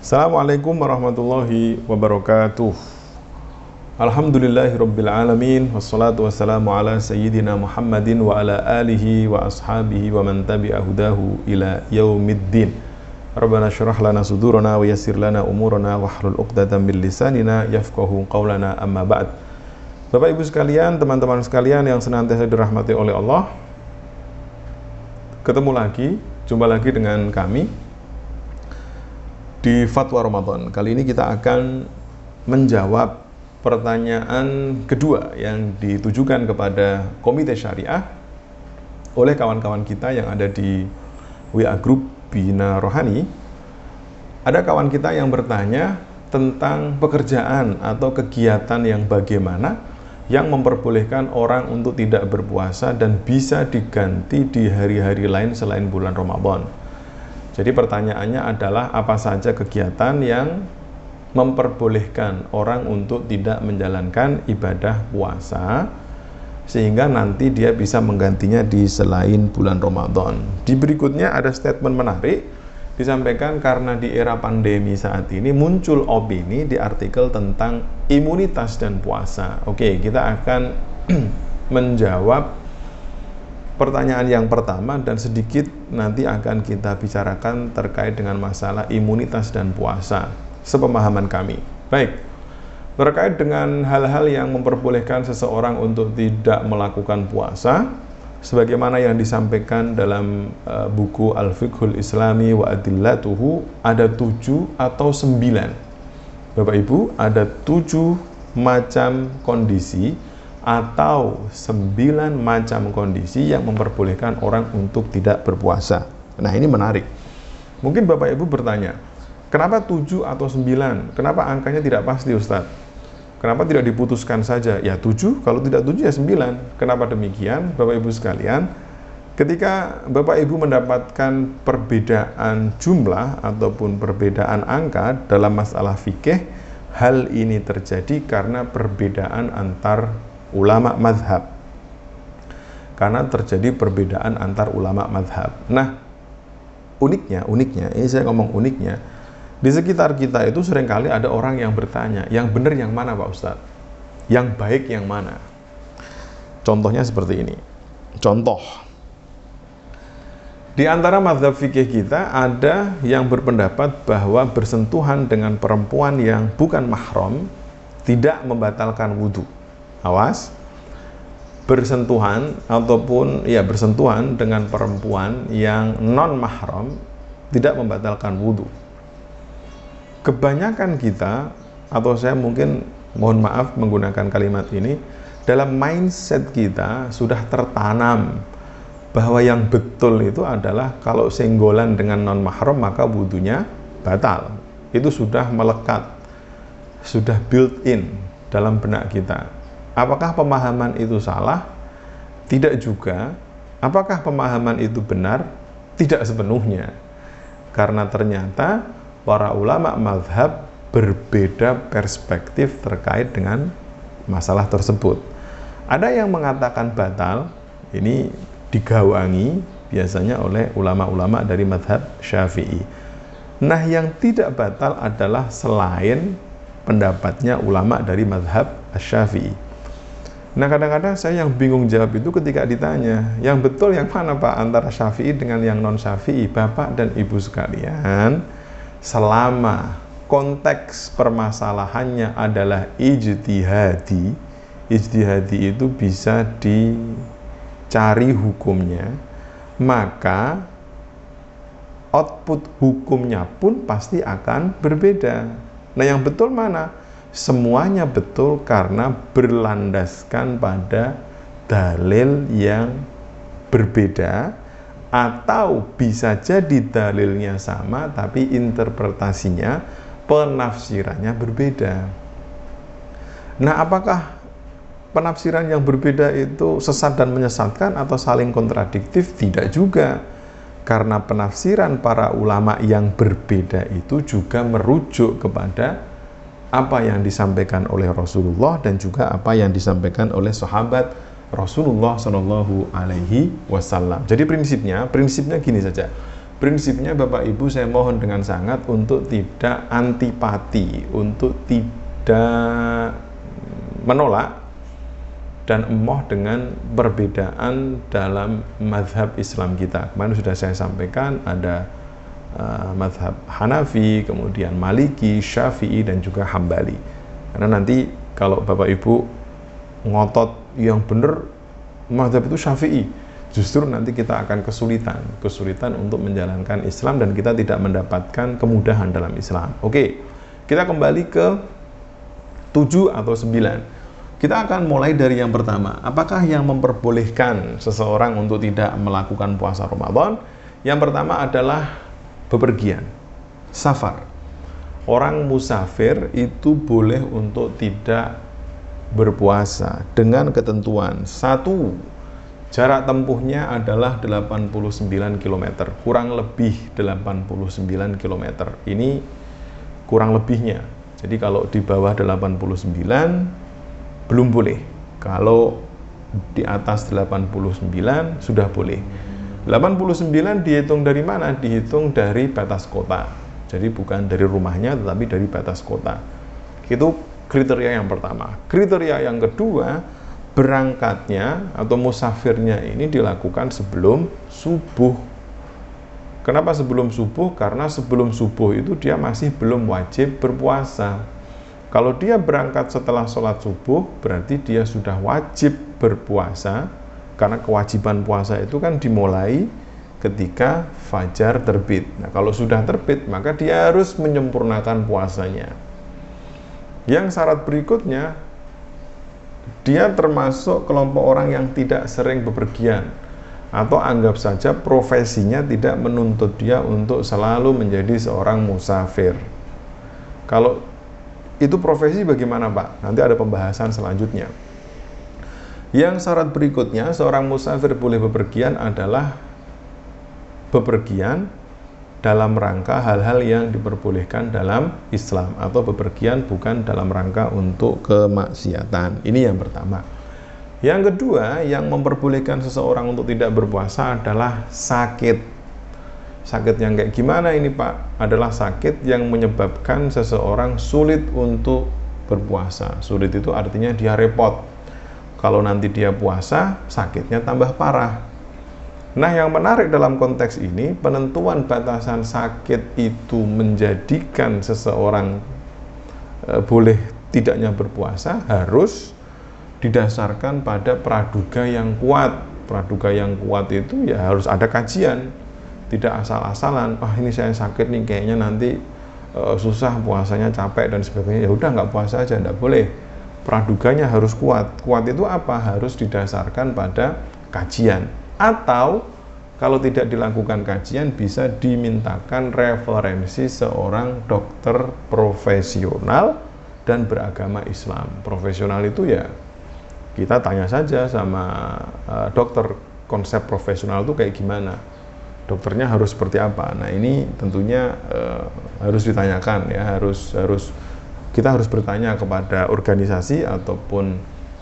Assalamualaikum warahmatullahi wabarakatuh. Alhamdulillahirabbil alamin wassalatu wassalamu ala sayyidina Muhammadin wa ala alihi wa ashabihi wa man tabi'a hudahu ila yaumiddin. Rabbana syrah lana sudurana wa yassir lana umurana wahlul 'uqdatam min lisanina yafqahu qaulana, amma ba'd. Bapak Ibu sekalian, teman-teman sekalian yang senantiasa dirahmati oleh Allah, jumpa lagi dengan kami di Fatwa Ramadan. Kali ini kita akan menjawab pertanyaan kedua yang ditujukan kepada Komite Syariah oleh kawan-kawan kita yang ada di WA Group Bina Rohani. Ada kawan kita yang bertanya tentang pekerjaan atau kegiatan yang bagaimana yang memperbolehkan orang untuk tidak berpuasa dan bisa diganti di hari-hari lain selain bulan Ramadan. Jadi pertanyaannya adalah apa saja kegiatan yang memperbolehkan orang untuk tidak menjalankan ibadah puasa sehingga nanti dia bisa menggantinya di selain bulan Ramadan. Di berikutnya ada statement menarik disampaikan karena di era pandemi saat ini muncul opini di artikel tentang imunitas dan puasa. Oke, kita akan menjawab pertanyaan yang pertama dan sedikit nanti akan kita bicarakan terkait dengan masalah imunitas dan puasa sepemahaman kami. Baik, terkait dengan hal-hal yang memperbolehkan seseorang untuk tidak melakukan puasa sebagaimana yang disampaikan dalam buku Al-Fiqhul Islami wa Adillatuhu, ada 7 atau 9. Bapak Ibu, ada 7 macam kondisi atau 9 macam kondisi yang memperbolehkan orang untuk tidak berpuasa. Nah, ini menarik. Mungkin Bapak Ibu bertanya, kenapa 7 atau 9? Kenapa angkanya tidak pasti, Ustadz? Kenapa tidak diputuskan saja? Ya 7, kalau tidak 7 ya 9. Kenapa demikian? Bapak Ibu sekalian, ketika Bapak Ibu mendapatkan perbedaan jumlah ataupun perbedaan angka dalam masalah fikih, hal ini terjadi karena perbedaan antar ulama mazhab. Karena terjadi perbedaan antar ulama mazhab. Nah, uniknya, ini saya ngomong uniknya, di sekitar kita itu seringkali ada orang yang bertanya, yang benar yang mana Pak Ustadz? Yang baik yang mana? Contohnya seperti ini. Contoh, di antara mazhab fikih kita ada yang berpendapat bahwa bersentuhan dengan perempuan yang bukan mahram tidak membatalkan wudhu. Awas, bersentuhan dengan perempuan yang non mahram tidak membatalkan wudhu. Kebanyakan kita, atau saya mungkin mohon maaf menggunakan kalimat ini, dalam mindset kita sudah tertanam bahwa yang betul itu adalah kalau senggolan dengan non mahram maka wudhunya batal. Itu sudah melekat, sudah built in dalam benak kita. Apakah pemahaman itu salah? Tidak juga. Apakah pemahaman itu benar? Tidak sepenuhnya. Karena ternyata para ulama mazhab berbeda perspektif terkait dengan masalah tersebut. Ada yang mengatakan batal, ini digawangi biasanya oleh ulama-ulama dari mazhab Syafi'i. Nah, yang tidak batal adalah selain pendapatnya ulama dari mazhab Syafi'i. Nah, kadang-kadang saya yang bingung jawab itu ketika ditanya, yang betul yang mana Pak antara Syafi'i dengan yang non Syafi'i? Bapak dan Ibu sekalian, selama konteks permasalahannya adalah ijtihadi itu bisa dicari hukumnya, maka output hukumnya pun pasti akan berbeda. Nah, yang betul mana? Semuanya betul karena berlandaskan pada dalil yang berbeda, atau bisa jadi dalilnya sama tapi interpretasinya, penafsirannya berbeda. Nah, apakah penafsiran yang berbeda itu sesat dan menyesatkan atau saling kontradiktif? Tidak juga, karena penafsiran para ulama yang berbeda itu juga merujuk kepada apa yang disampaikan oleh Rasulullah dan juga apa yang disampaikan oleh sahabat Rasulullah Shallallahu Alaihi Wasallam. Jadi prinsipnya gini saja, prinsipnya Bapak Ibu saya mohon dengan sangat untuk tidak antipati, untuk tidak menolak dan emoh dengan perbedaan dalam mazhab Islam kita. Kemarin sudah saya sampaikan ada mazhab Hanafi, kemudian Maliki, Syafi'i, dan juga Hambali. Karena nanti kalau Bapak Ibu ngotot yang benar mazhab itu Syafi'i, justru nanti kita akan kesulitan untuk menjalankan Islam dan kita tidak mendapatkan kemudahan dalam Islam. Oke, kita kembali ke 7 atau 9. Kita akan mulai dari yang pertama. Apakah yang memperbolehkan seseorang untuk tidak melakukan puasa Ramadan? Yang pertama adalah bepergian, safar. Orang musafir itu boleh untuk tidak berpuasa dengan ketentuan. 1, jarak tempuhnya adalah 89 km, kurang lebih 89 km. Ini kurang lebihnya. Jadi kalau di bawah 89 belum boleh. Kalau di atas 89 sudah boleh. 89 dihitung dari mana? Dihitung dari batas kota. Jadi bukan dari rumahnya tetapi dari batas kota. Itu kriteria yang pertama. Kriteria yang kedua, berangkatnya atau musafirnya ini dilakukan sebelum subuh. Kenapa sebelum subuh? Karena sebelum subuh itu dia masih belum wajib berpuasa. Kalau dia berangkat setelah sholat subuh, berarti dia sudah wajib berpuasa, karena kewajiban puasa itu kan dimulai ketika fajar terbit. Nah, kalau sudah terbit, maka dia harus menyempurnakan puasanya. Yang syarat berikutnya, dia termasuk kelompok orang yang tidak sering bepergian, atau anggap saja profesinya tidak menuntut dia untuk selalu menjadi seorang musafir. Kalau itu profesi bagaimana Pak? Nanti ada pembahasan selanjutnya. Yang syarat berikutnya, seorang musafir boleh bepergian adalah bepergian dalam rangka hal-hal yang diperbolehkan dalam Islam, atau bepergian bukan dalam rangka untuk kemaksiatan. Ini yang pertama. Yang kedua, yang memperbolehkan seseorang untuk tidak berpuasa adalah sakit. Sakit yang kayak gimana ini Pak? Adalah sakit yang menyebabkan seseorang sulit untuk berpuasa. Sulit itu artinya dia repot. Kalau nanti dia puasa, sakitnya tambah parah. Nah, yang menarik dalam konteks ini, penentuan batasan sakit itu menjadikan seseorang boleh tidaknya berpuasa harus didasarkan pada praduga yang kuat. Praduga yang kuat itu ya harus ada kajian. Tidak asal-asalan, ini saya sakit nih, kayaknya nanti susah puasanya, capek dan sebagainya, ya udah nggak puasa aja, nggak boleh. Praduganya harus kuat. Kuat itu apa? Harus didasarkan pada kajian. Atau kalau tidak dilakukan kajian, bisa dimintakan referensi seorang dokter profesional dan beragama Islam. Profesional itu ya kita tanya saja sama dokter, konsep profesional itu kayak gimana, dokternya harus seperti apa. Nah, ini tentunya harus ditanyakan ya, kita harus bertanya kepada organisasi ataupun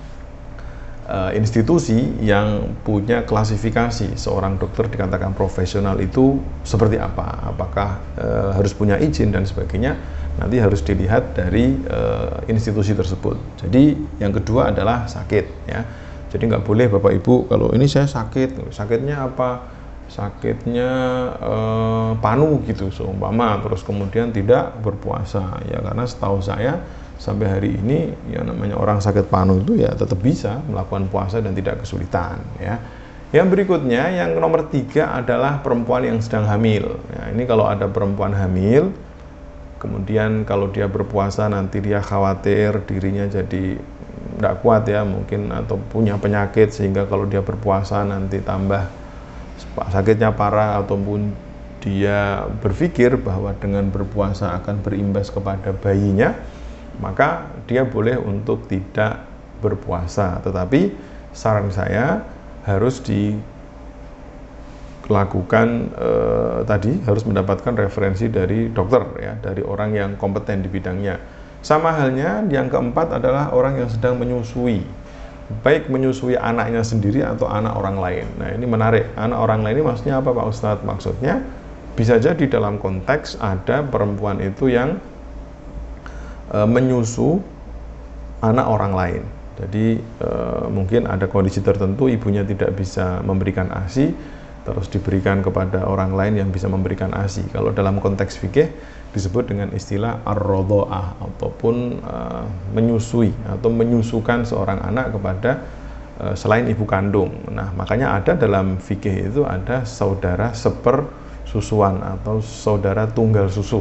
institusi yang punya klasifikasi seorang dokter dikatakan profesional itu seperti apa. Apakah harus punya izin dan sebagainya, nanti harus dilihat dari institusi tersebut. Jadi yang kedua adalah sakit ya. Jadi nggak boleh Bapak Ibu kalau ini saya sakit, sakitnya apa? Sakitnya panu gitu seumpama, terus kemudian tidak berpuasa ya, karena setahu saya sampai hari ini yang namanya orang sakit panu itu ya tetap bisa melakukan puasa dan tidak kesulitan ya. Yang berikutnya, yang nomor 3 adalah perempuan yang sedang hamil ya. Ini kalau ada perempuan hamil, kemudian kalau dia berpuasa nanti dia khawatir dirinya jadi tidak kuat ya mungkin, atau punya penyakit sehingga kalau dia berpuasa nanti tambah sakitnya parah, ataupun dia berpikir bahwa dengan berpuasa akan berimbas kepada bayinya, maka dia boleh untuk tidak berpuasa. Tetapi saran saya harus dilakukan tadi harus mendapatkan referensi dari dokter ya, dari orang yang kompeten di bidangnya. Sama halnya yang keempat adalah orang yang sedang menyusui, baik menyusui anaknya sendiri atau anak orang lain. Nah, ini menarik. Anak orang lain ini maksudnya apa Pak Ustadz? Maksudnya bisa jadi dalam konteks ada perempuan itu yang menyusu anak orang lain. Jadi mungkin ada kondisi tertentu ibunya tidak bisa memberikan ASI, terus diberikan kepada orang lain yang bisa memberikan ASI. Kalau dalam konteks fikih disebut dengan istilah ar-rodho'ah, ataupun menyusui atau menyusukan seorang anak kepada selain ibu kandung. Nah, makanya ada dalam fikih itu ada saudara sepersusuan atau saudara tunggal susu.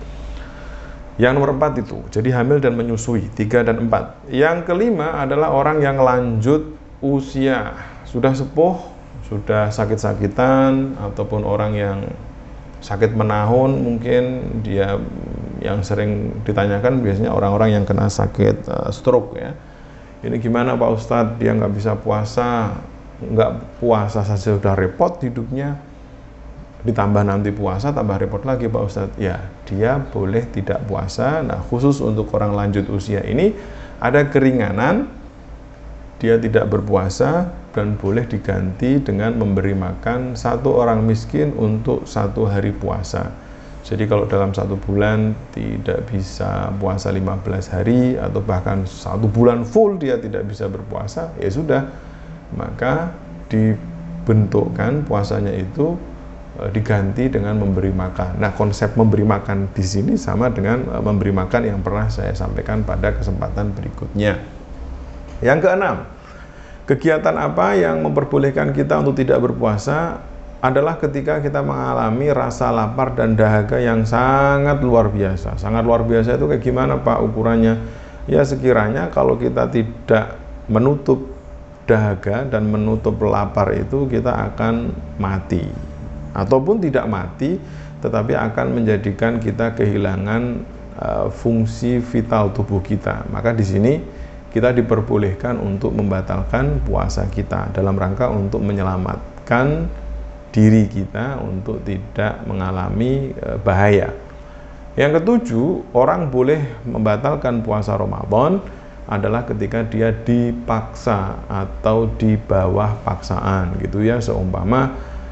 Yang nomor 4 itu, jadi hamil dan menyusui, 3 dan 4. Yang kelima adalah orang yang lanjut usia, sudah sepuh, sudah sakit-sakitan, ataupun orang yang sakit menahun, mungkin dia yang sering ditanyakan biasanya orang-orang yang kena sakit stroke ya. Ini gimana Pak Ustadz, dia nggak bisa puasa, nggak puasa saja sudah repot hidupnya, ditambah nanti puasa tambah repot lagi Pak Ustadz. Ya, dia boleh tidak puasa. Nah, khusus untuk orang lanjut usia ini ada keringanan, dia tidak berpuasa dan boleh diganti dengan memberi makan satu orang miskin untuk 1 hari puasa. Jadi kalau dalam 1 bulan tidak bisa puasa 15 hari atau bahkan 1 bulan full dia tidak bisa berpuasa, ya sudah, maka dibentukkan puasanya itu diganti dengan memberi makan. Nah, konsep memberi makan di sini sama dengan memberi makan yang pernah saya sampaikan pada kesempatan berikutnya. Yang keenam, kegiatan apa yang memperbolehkan kita untuk tidak berpuasa adalah ketika kita mengalami rasa lapar dan dahaga yang sangat luar biasa. Sangat luar biasa itu kayak gimana Pak ukurannya? Ya, sekiranya kalau kita tidak menutup dahaga dan menutup lapar itu, kita akan mati. Ataupun tidak mati, tetapi akan menjadikan kita kehilangan fungsi vital tubuh kita. Maka di sini kita diperbolehkan untuk membatalkan puasa kita dalam rangka untuk menyelamatkan diri kita untuk tidak mengalami bahaya. Yang ketujuh, orang boleh membatalkan puasa Ramadan adalah ketika dia dipaksa atau di bawah paksaan gitu ya, seumpama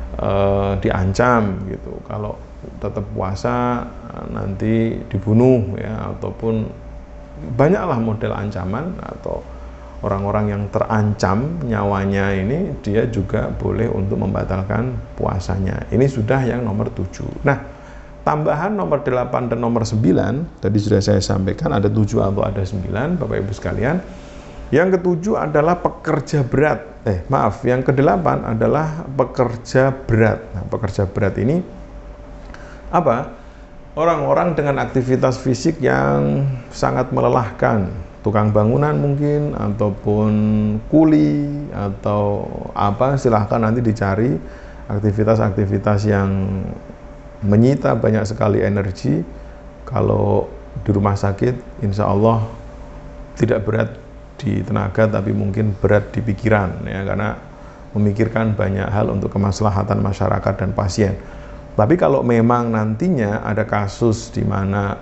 diancam gitu, kalau tetap puasa nanti dibunuh ya, ataupun banyaklah model ancaman, atau orang-orang yang terancam nyawanya ini dia juga boleh untuk membatalkan puasanya. Ini sudah yang nomor 7. Nah, tambahan nomor 8 dan nomor 9 tadi sudah saya sampaikan, ada 7 atau ada 9 Bapak Ibu sekalian. Yang ketujuh adalah pekerja berat. Yang ke-8 adalah pekerja berat. Nah, pekerja berat ini apa? Orang-orang dengan aktivitas fisik yang sangat melelahkan, tukang bangunan mungkin, ataupun kuli, atau apa, silahkan nanti dicari aktivitas-aktivitas yang menyita banyak sekali energi. Kalau di rumah sakit, insya Allah tidak berat di tenaga, tapi mungkin berat di pikiran ya, karena memikirkan banyak hal untuk kemaslahatan masyarakat dan pasien. Tapi kalau memang nantinya ada kasus di mana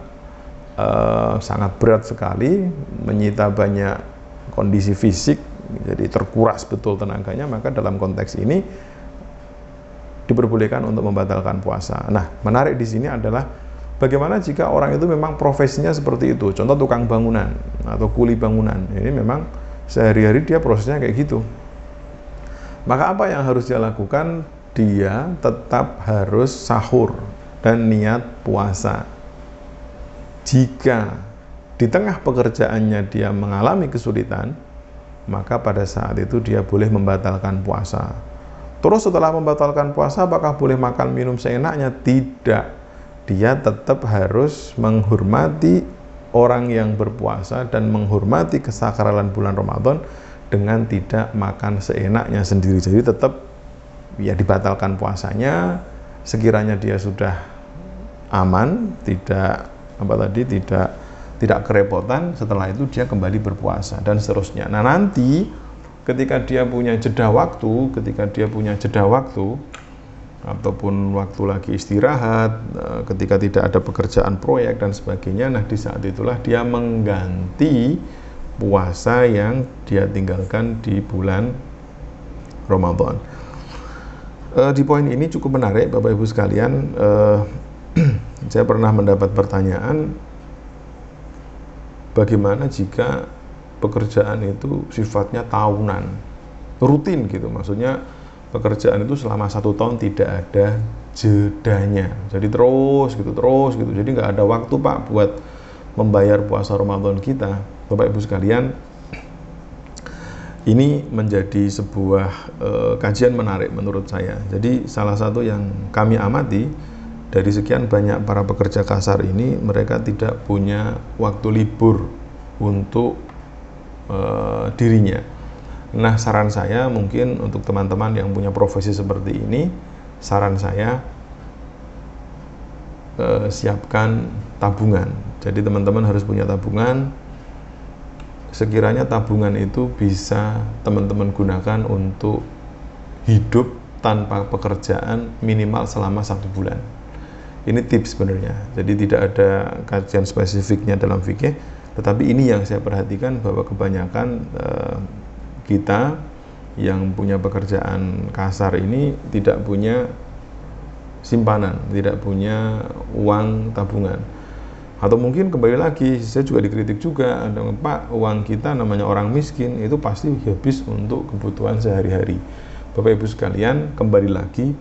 sangat berat sekali, menyita banyak kondisi fisik, jadi terkuras betul tenaganya, maka dalam konteks ini diperbolehkan untuk membatalkan puasa. Nah, menarik di sini adalah bagaimana jika orang itu memang profesinya seperti itu, contoh tukang bangunan atau kuli bangunan, ini memang sehari-hari dia prosesnya kayak gitu. Maka apa yang harus dia lakukan? Dia tetap harus sahur dan niat puasa. Jika di tengah pekerjaannya dia mengalami kesulitan, maka pada saat itu dia boleh membatalkan puasa. Terus setelah membatalkan puasa, apakah boleh makan minum seenaknya? Tidak. Dia tetap harus menghormati orang yang berpuasa dan menghormati kesakralan bulan Ramadan dengan tidak makan seenaknya sendiri. Jadi tetap ya dibatalkan puasanya sekiranya dia sudah aman, tidak kerepotan. Setelah itu dia kembali berpuasa dan seterusnya. Nah, nanti ketika dia punya jeda waktu, ataupun waktu lagi istirahat, ketika tidak ada pekerjaan proyek dan sebagainya, nah di saat itulah dia mengganti puasa yang dia tinggalkan di bulan Ramadan. Di poin ini cukup menarik Bapak Ibu sekalian. Saya pernah mendapat pertanyaan, bagaimana jika pekerjaan itu sifatnya tahunan, rutin gitu, maksudnya pekerjaan itu selama 1 tahun tidak ada jedanya, jadi terus gitu, jadi nggak ada waktu Pak buat membayar puasa Ramadan kita. Bapak Ibu sekalian, ini menjadi sebuah kajian menarik menurut saya. Jadi salah satu yang kami amati dari sekian banyak para pekerja kasar ini, mereka tidak punya waktu libur untuk dirinya. Nah, saran saya mungkin untuk teman-teman yang punya profesi seperti ini, saran saya siapkan tabungan. Jadi teman-teman harus punya tabungan. Sekiranya tabungan itu bisa teman-teman gunakan untuk hidup tanpa pekerjaan minimal selama 1 bulan. Ini tips sebenarnya. Jadi tidak ada kajian spesifiknya dalam fikih, tetapi ini yang saya perhatikan bahwa kebanyakan kita yang punya pekerjaan kasar ini tidak punya simpanan, tidak punya uang tabungan. Atau mungkin kembali lagi, saya juga dikritik juga, ada Pak, uang kita namanya orang miskin itu pasti habis untuk kebutuhan sehari-hari. Bapak Ibu sekalian, kembali lagi,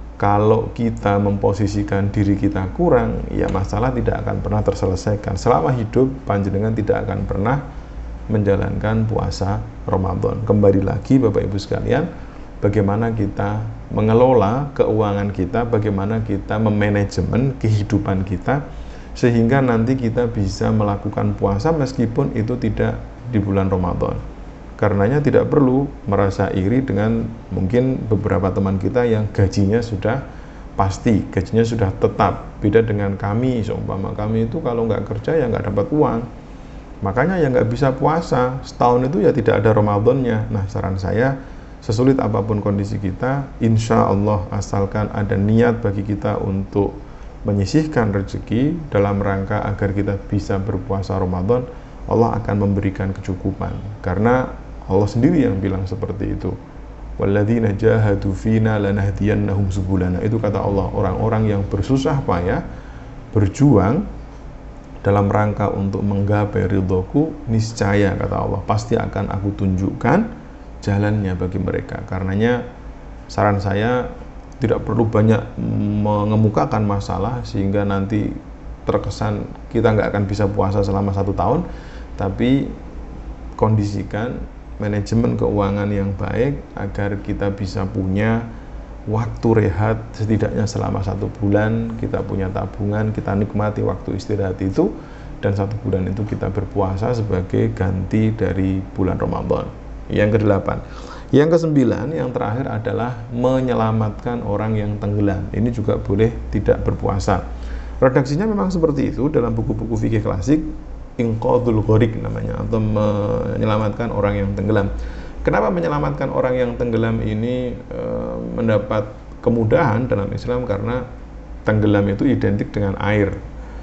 kalau kita memposisikan diri kita kurang, ya masalah tidak akan pernah terselesaikan. Selama hidup, panjenengan tidak akan pernah menjalankan puasa Ramadan. Kembali lagi Bapak Ibu sekalian, bagaimana kita mengelola keuangan kita, bagaimana kita memanajemen kehidupan kita, sehingga nanti kita bisa melakukan puasa meskipun itu tidak di bulan Ramadan. Karenanya tidak perlu merasa iri dengan mungkin beberapa teman kita yang gajinya sudah pasti, gajinya sudah tetap. Beda dengan kami, seumpama kami itu kalau nggak kerja ya nggak dapat uang. Makanya ya nggak bisa puasa, setahun itu ya tidak ada Ramadannya. Nah, saran saya, sesulit apapun kondisi kita, insya Allah asalkan ada niat bagi kita untuk menyisihkan rezeki dalam rangka agar kita bisa berpuasa Ramadan, Allah akan memberikan kecukupan. Karena Allah sendiri yang bilang seperti itu. Walladzina jahadu fina lanahdiyannahum subulana. Itu kata Allah, orang-orang yang bersusah payah, berjuang dalam rangka untuk menggapai ridhoku, niscaya kata Allah, pasti akan aku tunjukkan jalannya bagi mereka. Karenanya saran saya, tidak perlu banyak mengemukakan masalah sehingga nanti terkesan kita nggak akan bisa puasa selama 1 tahun, tapi kondisikan manajemen keuangan yang baik agar kita bisa punya waktu rehat setidaknya selama 1 bulan, kita punya tabungan, kita nikmati waktu istirahat itu, dan 1 bulan itu kita berpuasa sebagai ganti dari bulan Ramadan. Yang ke-8. Yang ke-9, yang terakhir adalah menyelamatkan orang yang tenggelam. Ini juga boleh tidak berpuasa. Redaksinya memang seperti itu dalam buku-buku fikih klasik, inqadhul gharik namanya, atau menyelamatkan orang yang tenggelam. Kenapa menyelamatkan orang yang tenggelam ini mendapat kemudahan dalam Islam? Karena tenggelam itu identik dengan air.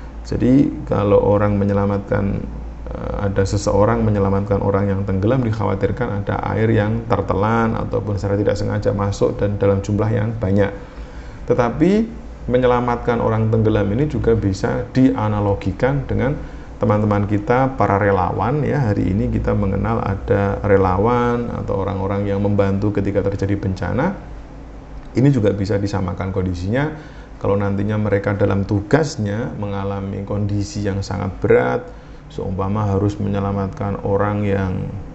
Jadi kalau orang menyelamatkan, ada seseorang menyelamatkan orang yang tenggelam, dikhawatirkan ada air yang tertelan ataupun secara tidak sengaja masuk dan dalam jumlah yang banyak. Tetapi menyelamatkan orang tenggelam ini juga bisa dianalogikan dengan teman-teman kita, para relawan ya. Hari ini kita mengenal ada relawan atau orang-orang yang membantu ketika terjadi bencana. Ini juga bisa disamakan kondisinya. Kalau nantinya mereka dalam tugasnya mengalami kondisi yang sangat berat, seumpama harus menyelamatkan orang yang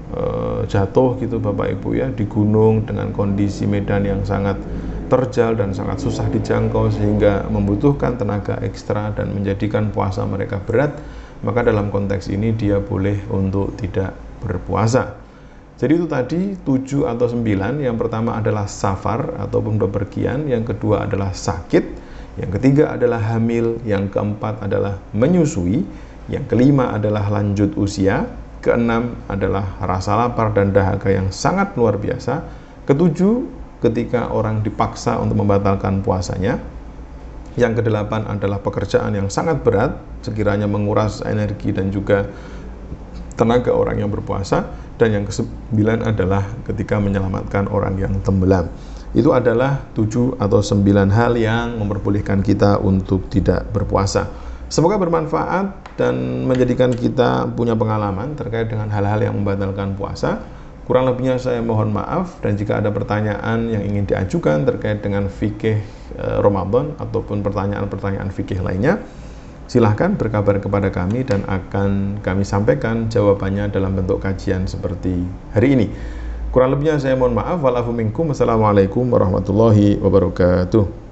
jatuh gitu Bapak Ibu ya, di gunung dengan kondisi medan yang sangat terjal dan sangat susah dijangkau sehingga membutuhkan tenaga ekstra dan menjadikan puasa mereka berat, maka dalam konteks ini dia boleh untuk tidak berpuasa. Jadi itu tadi 7 atau 9. Yang pertama adalah safar ataupun bepergian, yang kedua adalah sakit, yang ketiga adalah hamil, yang keempat adalah menyusui, yang kelima adalah lanjut usia, keenam adalah rasa lapar dan dahaga yang sangat luar biasa, ketujuh ketika orang dipaksa untuk membatalkan puasanya, yang kedelapan adalah pekerjaan yang sangat berat, sekiranya menguras energi dan juga tenaga orang yang berpuasa, dan yang ke-9 adalah ketika menyelamatkan orang yang tenggelam. itu adalah 7 atau 9 hal yang memperbolehkan kita untuk tidak berpuasa. Semoga bermanfaat dan menjadikan kita punya pengalaman terkait dengan hal-hal yang membatalkan puasa. Kurang lebihnya saya mohon maaf, dan jika ada pertanyaan yang ingin diajukan terkait dengan fikih Ramadan ataupun pertanyaan-pertanyaan fikih lainnya, silahkan berkabar kepada kami dan akan kami sampaikan jawabannya dalam bentuk kajian seperti hari ini. Kurang lebihnya saya mohon maaf. Walafu minkum. Wassalamualaikum warahmatullahi wabarakatuh.